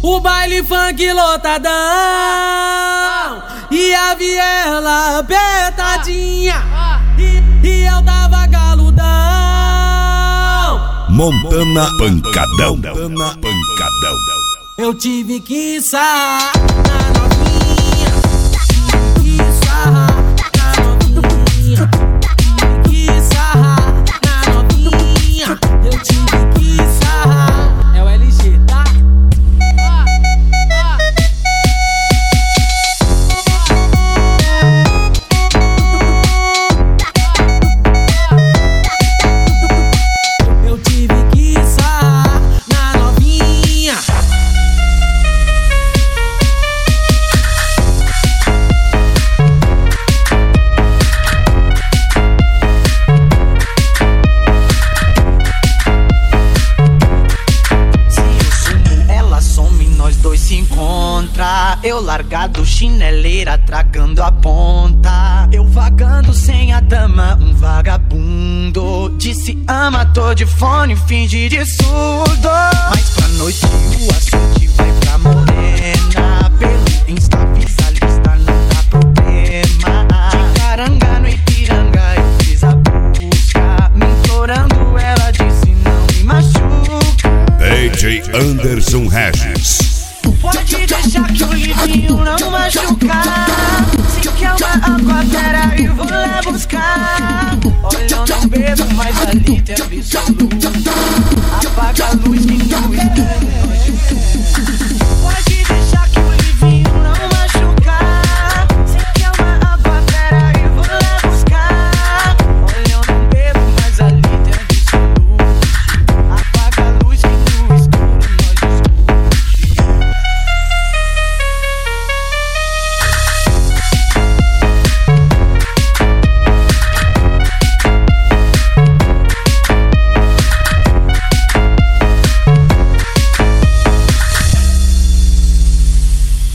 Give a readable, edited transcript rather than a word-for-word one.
O baile funk lotadão e a viela apertadinha e eu tava galudão. Montana pancadão, Montana pancadão. Eu tive que sarrar na novinha, tive que sarrar na novinha, tive que sarrar na novinha. Eu tive que sarrar. É o LG, tá? Eu tive que sarrar na novinha. Se encontra, eu largado chineleira, tragando a ponta. Eu vagando sem a dama, um vagabundo. Disse ama, tô de fone, finge de surdo. Mas pra noite o açude vai pra morena. Pelo Insta visualista não dá problema. De Caranga no Ipiranga eu fiz a busca, me implorando, ela disse não me machuca. DJ Anderson Regis. Pode deixar que o livinho não machucar. Se quer uma aquatera eu vou lá buscar. Olha, eu não bebo, mas ali tem absoluto. Apaga a luz, ninguém